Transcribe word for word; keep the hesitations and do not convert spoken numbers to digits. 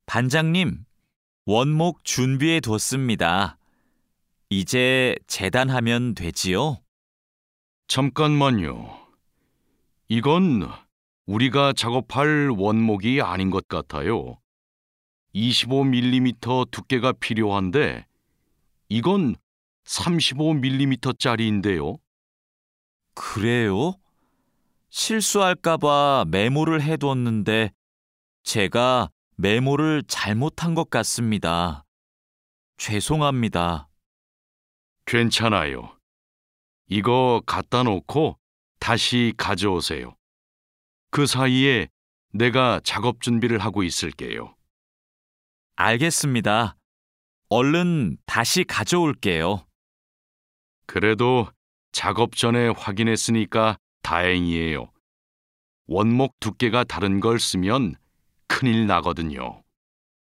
반장님, 원목 준비해 뒀습니다. 이제 재단하면 되지요? 잠깐만요. 이건 우리가 작업할 원목이 아닌 것 같아요. 이십오 밀리미터 두께가 필요한데 이건 삼십오 밀리미터짜리인데요. 그래요? 실수할까봐 메모를 해뒀는데 제가 메모를 잘못한 것 같습니다. 죄송합니다. 괜찮아요. 이거 갖다 놓고 다시 가져오세요. 그 사이에 내가 작업 준비를 하고 있을게요. 알겠습니다. 얼른 다시 가져올게요. 그래도 작업 전에 확인했으니까 다행이에요. 원목 두께가 다른 걸 쓰면 큰일 나거든요.